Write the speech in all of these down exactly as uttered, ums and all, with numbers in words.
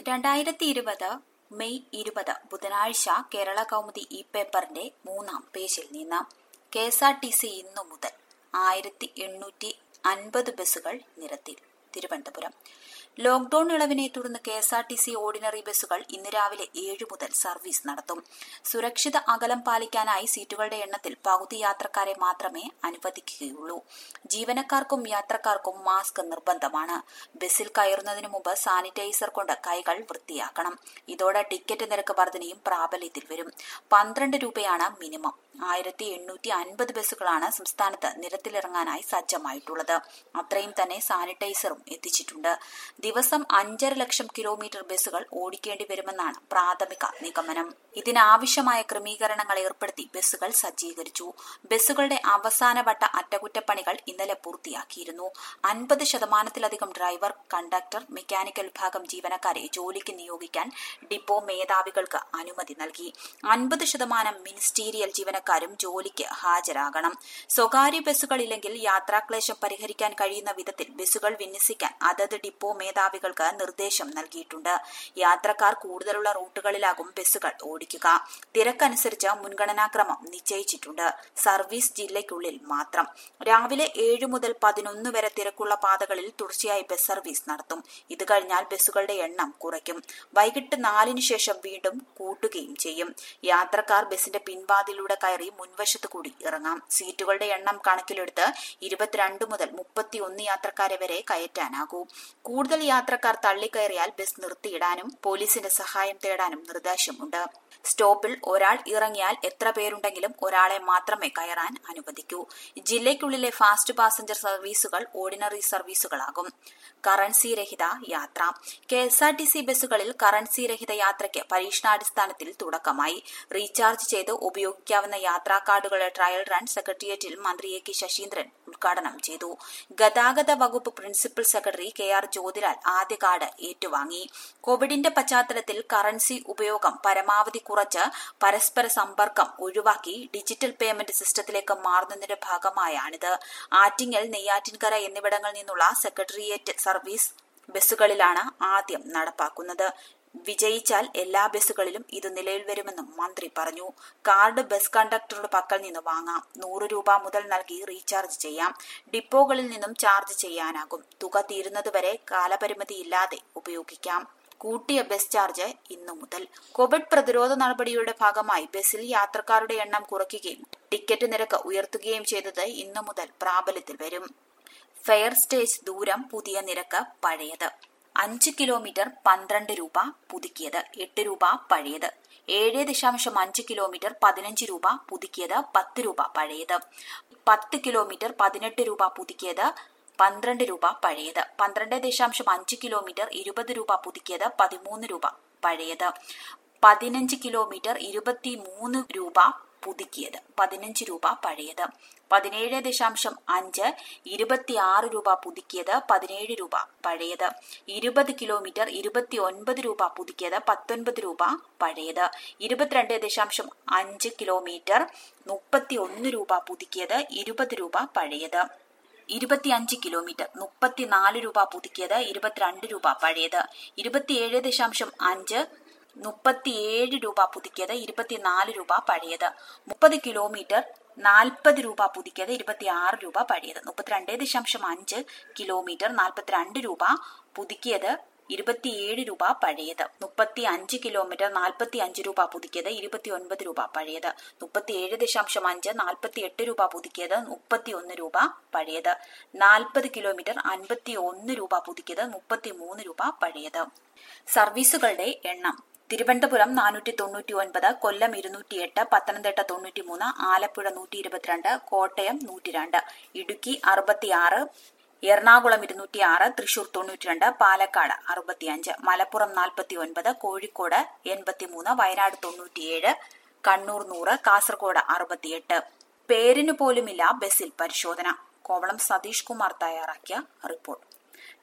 രണ്ടായിരത്തി ഇരുപത് മെയ് ഇരുപത് ബുധനാഴ്ച കേരള കൗമുദി ഇ പേപ്പറിന്റെ മൂന്നാം പേജിൽ നിന്ന് K S R T C ഇന്നു മുതൽ ആയിരത്തി എണ്ണൂറ്റി അൻപത് ബസ്സുകൾ നിരത്തിൽ. തിരുവനന്തപുരം ലോക്ഡൌൺ ഇളവിനെ തുടർന്ന് K S R T C ordinary ബസ്സുകൾ ഇന്ന് രാവിലെ ഏഴ് മുതൽ സർവീസ് നടത്തും. സുരക്ഷിത അകലം പാലിക്കാനായി സീറ്റുകളുടെ എണ്ണത്തിൽ പകുതി യാത്രക്കാരെ മാത്രമേ അനുവദിക്കുകയുള്ളൂ. ജീവനക്കാർക്കും യാത്രക്കാർക്കും മാസ്ക് നിർബന്ധമാണ്. ബസ്സിൽ കയറുന്നതിന് മുമ്പ് സാനിറ്റൈസർ കൊണ്ട് കൈകൾ വൃത്തിയാക്കണം. ഇതോടെ ടിക്കറ്റ് നിരക്ക് വർധനയും പ്രാബല്യത്തിൽ വരും. പന്ത്രണ്ട് രൂപയാണ് മിനിമം. ആയിരത്തി എണ്ണൂറ്റി അൻപത് ബസ്സുകളാണ് സംസ്ഥാനത്ത് നിരത്തിലിറങ്ങാനായി സജ്ജമായിട്ടുള്ളത്. അത്രയും തന്നെ സാനിറ്റൈസറും എത്തിച്ചിട്ടുണ്ട്. ദിവസം അഞ്ചര ലക്ഷം കിലോമീറ്റർ ബസ്സുകൾ ഓടിക്കേണ്ടി വരുമെന്നാണ് പ്രാഥമിക നിഗമനം. ഇതിനാവശ്യമായ ക്രമീകരണങ്ങൾ ഏർപ്പെടുത്തി ബസ്സുകൾ സജ്ജീകരിച്ചു. ബസ്സുകളുടെ അവസാനവട്ട അറ്റകുറ്റപ്പണികൾ ഇന്നലെ പൂർത്തിയാക്കിയിരുന്നു. അൻപത് ശതമാനത്തിലധികം ഡ്രൈവർ, കണ്ടക്ടർ, മെക്കാനിക്കൽ വിഭാഗം ജീവനക്കാരെ ജോലിക്ക് നിയോഗിക്കാൻ ഡിപ്പോ മേധാവികൾക്ക് അനുമതി നൽകി. അൻപത് ശതമാനം മിനിസ്റ്റീരിയൽ ജീവനക്കാരും ജോലിക്ക് ഹാജരാകണം. സ്വകാര്യ ബസ്സുകളില്ലെങ്കിൽ യാത്രാക്ലേശം പരിഹരിക്കാൻ കഴിയുന്ന വിധത്തിൽ ബസ്സുകൾ വിന്യസിക്കാൻ അതത് ഡിപ്പോ മേധാവികൾക്ക് നിർദ്ദേശം നൽകിയിട്ടുണ്ട്. യാത്രക്കാർ കൂടുതലുള്ള റൂട്ടുകളിലാകും ബസ്സുകൾ ഓടിക്കുക. തിരക്കനുസരിച്ച് മുൻഗണനാക്രമം നിശ്ചയിച്ചിട്ടുണ്ട്. സർവീസ് ജില്ലയ്ക്കുള്ളിൽ മാത്രം. രാവിലെ ഏഴ് മുതൽ പതിനൊന്ന് വരെ തിരക്കുള്ള പാതകളിൽ തുടർച്ചയായി ബസ് സർവീസ് നടത്തും. ഇത് കഴിഞ്ഞാൽ ബസ്സുകളുടെ എണ്ണം കുറയ്ക്കും. വൈകിട്ട് നാലിനു ശേഷം വീണ്ടും കൂട്ടുകയും ചെയ്യും. യാത്രക്കാർ ബസിന്റെ പിൻവാതിലൂടെ കയറി മുൻവശത്ത് കൂടി ഇറങ്ങാം. സീറ്റുകളുടെ എണ്ണം കണക്കിലെടുത്ത് ഇരുപത്തിരണ്ട് മുതൽ മുപ്പത്തിയൊന്ന് യാത്രക്കാരെ വരെ കയറ്റാനാകൂ. കൂടുതൽ യാത്രക്കാർ തള്ളിക്കയറിയാൽ ബസ് നിർത്തിയിടാനും പോലീസിന്റെ സഹായം തേടാനും നിർദ്ദേശമുണ്ട്. സ്റ്റോപ്പിൽ ഒരാൾ ഇറങ്ങിയാൽ എത്ര പേരുണ്ടെങ്കിലും ഒരാളെ മാത്രമേ കയറാൻ അനുവദിക്കൂ. ജില്ലയ്ക്കുള്ളിലെ ഫാസ്റ്റ് പാസഞ്ചർ സർവീസുകൾ ഓർഡിനറി സർവീസുകളാകും. കറൻസി രഹിത യാത്ര. K S R T C ബസ്സുകളിൽ കറൻസി രഹിത യാത്രയ്ക്ക് പരീക്ഷണാടിസ്ഥാനത്തിൽ തുടക്കമായി. റീചാർജ് ചെയ്ത് ഉപയോഗിക്കാവുന്ന യാത്രാ കാർഡുകളുടെ ട്രയൽ റൺ സെക്രട്ടേറിയറ്റിൽ മന്ത്രി എ കെ ശശീന്ദ്രൻ ഉദ്ഘാടനം ചെയ്തു. ഗതാഗത വകുപ്പ് principal secretary K R Jyothilal ആദ്യ കാർഡ് ഏറ്റുവാങ്ങി. കോവിഡിന്റെ പശ്ചാത്തലത്തിൽ കറൻസി ഉപയോഗം പരമാവധി കുറച്ച് പരസ്പര സമ്പർക്കം ഒഴിവാക്കി ഡിജിറ്റൽ പേയ്മെന്റ് സിസ്റ്റത്തിലേക്ക് മാറുന്നതിന്റെ ഭാഗമായാണിത്. ആറ്റിങ്ങൽ, നെയ്യാറ്റിൻകര എന്നിവിടങ്ങളിൽ നിന്നുള്ള സെക്രട്ടേറിയറ്റ് സർവീസ് ബസ്സുകളിലാണ് ആദ്യം നടപ്പാക്കുന്നത്. വിജയിച്ചാൽ എല്ലാ ബസ്സുകളിലും ഇത് നിലവിൽ വരുമെന്നും മന്ത്രി പറഞ്ഞു. കാർഡ് ബസ് കണ്ടക്ടറുടെ പക്കൽ നിന്ന് വാങ്ങാം. നൂറ് രൂപ മുതൽ നൽകി റീചാർജ് ചെയ്യാം. ഡിപ്പോകളിൽ നിന്നും ചാർജ് ചെയ്യാനാകും. തുക തീരുന്നതുവരെ കാലപരിമിതിയില്ലാതെ ഉപയോഗിക്കാം. കൂട്ടിയ ബസ് ചാർജ് ഇന്നു മുതൽ. കോവിഡ് പ്രതിരോധ നടപടിയുടെ ഭാഗമായി ബസ്സിൽ യാത്രക്കാരുടെ എണ്ണം കുറയ്ക്കുകയും ടിക്കറ്റ് നിരക്ക് ഉയർത്തുകയും ചെയ്തത് ഇന്നു മുതൽ പ്രാബല്യത്തിൽ വരും. ഫെയർ സ്റ്റേജ് ദൂരം പുതിയ നിരക്ക് പഴയത്. അഞ്ച് കിലോമീറ്റർ പന്ത്രണ്ട് രൂപ പുതുക്കിയത്, എട്ട് രൂപ പഴയത്. ഏഴ് ദശാംശം അഞ്ച് കിലോമീറ്റർ പതിനഞ്ച് രൂപ പുതുക്കിയത്, പത്ത് രൂപ പഴയത്. പത്ത് കിലോമീറ്റർ പതിനെട്ട് രൂപ പുതുക്കിയത്, പന്ത്രണ്ട് രൂപ പഴയത്. പന്ത്രണ്ട് ദശാംശം അഞ്ച് കിലോമീറ്റർ ഇരുപത് രൂപ പുതുക്കിയത്, പതിമൂന്ന് രൂപ പഴയത്. പതിനഞ്ച് കിലോമീറ്റർ ഇരുപത്തി മൂന്ന് രൂപ പുതുക്കിയത്, പതിനഞ്ച് രൂപ പഴയത്. പതിനേഴ് ദശാംശം അഞ്ച് ഇരുപത്തിയാറ് രൂപ പുതുക്കിയത്, പതിനേഴ് രൂപ പഴയത്. ഇരുപത് കിലോമീറ്റർ ഇരുപത്തി ഒൻപത് രൂപ പുതുക്കിയത്, പത്തൊൻപത് രൂപ പഴയത്. ഇരുപത്തിരണ്ട് ദശാംശം അഞ്ച് കിലോമീറ്റർ മുപ്പത്തി ഒന്ന് രൂപ പുതുക്കിയത്, ഇരുപത് രൂപ പഴയത്. ഇരുപത്തിയഞ്ച് കിലോമീറ്റർ മുപ്പത്തിനാല് രൂപ പുതുക്കിയത്, ഇരുപത്തിരണ്ട് രൂപ പഴയത്. ഇരുപത്തിയേഴ് ദശാംശം അഞ്ച് മുപ്പത്തിയേഴ് രൂപ പുതുക്കിയത്, ഇരുപത്തിനാല് രൂപ പഴയത്. മുപ്പത് കിലോമീറ്റർ നാൽപ്പത് രൂപ പുതുക്കിയത്, ഇരുപത്തിയാറ് രൂപ പഴയത്. മുപ്പത്തിരണ്ട് ദശാംശം അഞ്ച് കിലോമീറ്റർ നാൽപ്പത്തിരണ്ട് രൂപ പുതുക്കിയത്, ഇരുപത്തിയേഴ് രൂപ പഴയത്. മുപ്പത്തി അഞ്ച് കിലോമീറ്റർ നാൽപ്പത്തി അഞ്ച് രൂപ പുതുക്കിയത്, ഇരുപത്തി ഒൻപത് രൂപ പഴയത്. മുപ്പത്തിയേഴ് ദശാംശം അഞ്ച് നാൽപ്പത്തി എട്ട് രൂപ പുതുക്കിയത്, മുപ്പത്തി ഒന്ന് രൂപ പഴയത്. നാൽപ്പത് കിലോമീറ്റർ അൻപത്തി ഒന്ന് രൂപ പുതുക്കിയത്, മുപ്പത്തി മൂന്ന് രൂപ പഴയത്. സർവീസുകളുടെ എണ്ണം. തിരുവനന്തപുരം നാനൂറ്റി തൊണ്ണൂറ്റി ഒൻപത്, കൊല്ലം ഇരുന്നൂറ്റി എട്ട്, പത്തനംതിട്ട തൊണ്ണൂറ്റി മൂന്ന്, ആലപ്പുഴ നൂറ്റി ഇരുപത്തിരണ്ട്, കോട്ടയം നൂറ്റി രണ്ട്, ഇടുക്കി അറുപത്തിയാറ്, എറണാകുളം ഇരുന്നൂറ്റി ആറ്, തൃശൂർ തൊണ്ണൂറ്റിരണ്ട്, പാലക്കാട് അറുപത്തിയഞ്ച്, മലപ്പുറം നാൽപ്പത്തി ഒൻപത്, കോഴിക്കോട് എൺപത്തിമൂന്ന്, വയനാട് തൊണ്ണൂറ്റിയേഴ്, കണ്ണൂർ നൂറ്, കാസർഗോഡ് അറുപത്തിയെട്ട്. പേരിനു പോലുമില്ല ബസ്സിൽ പരിശോധന. കോവളം സതീഷ് കുമാർ തയ്യാറാക്കിയ റിപ്പോർട്ട്.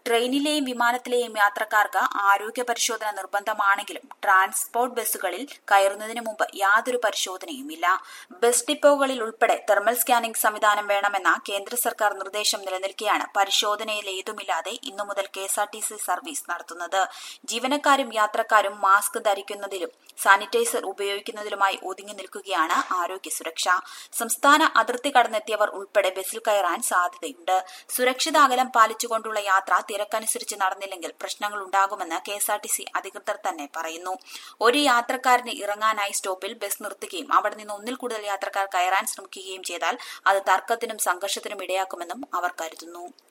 ട്രെയിനിലെയും വിമാനത്തിലെയും യാത്രക്കാർക്ക് ആരോഗ്യ പരിശോധന നിർബന്ധമാണെങ്കിലും ട്രാൻസ്പോർട്ട് ബസ്സുകളിൽ കയറുന്നതിന് മുമ്പ് യാതൊരു പരിശോധനയുമില്ല. ബസ് ഡിപ്പോകളിൽ ഉൾപ്പെടെ തെർമൽ സ്കാനിംഗ് സംവിധാനം വേണമെന്ന കേന്ദ്ര സർക്കാർ നിർദ്ദേശം നിലനിൽക്കെയാണ് പരിശോധനയിലേതുമില്ലാതെ ഇന്നു മുതൽ കെഎസ്ആർടിസി സർവീസ് നടത്തുന്നത്. ജീവനക്കാരും യാത്രക്കാരും മാസ്ക് ധരിക്കുന്നതിലും സാനിറ്റൈസർ ഉപയോഗിക്കുന്നതിലുമായി ഒതുങ്ങി നിൽക്കുകയാണ് ആരോഗ്യ സുരക്ഷ. സംസ്ഥാന അതിർത്തി കടന്നെത്തിയവർ ഉൾപ്പെടെ ബസ്സിൽ കയറാൻ സാധ്യതയുണ്ട്. സുരക്ഷിത അകലം പാലിച്ചുകൊണ്ടുള്ള യാത്ര തിരക്കനുസരിച്ച് നടന്നില്ലെങ്കിൽ പ്രശ്നങ്ങൾ ഉണ്ടാകുമെന്ന് കെഎസ്ആർടിസി അധികൃതർ തന്നെ പറയുന്നു. ഒരു യാത്രക്കാരന് ഇറങ്ങാനായി സ്റ്റോപ്പിൽ ബസ് നിർത്തുകയും അവിടെ നിന്ന് ഒന്നിൽ കൂടുതൽ യാത്രക്കാർ കയറാൻ ശ്രമിക്കുകയും ചെയ്താൽ അത് തർക്കത്തിനും സംഘർഷത്തിനും ഇടയാക്കുമെന്നും അവർ കരുതുന്നു.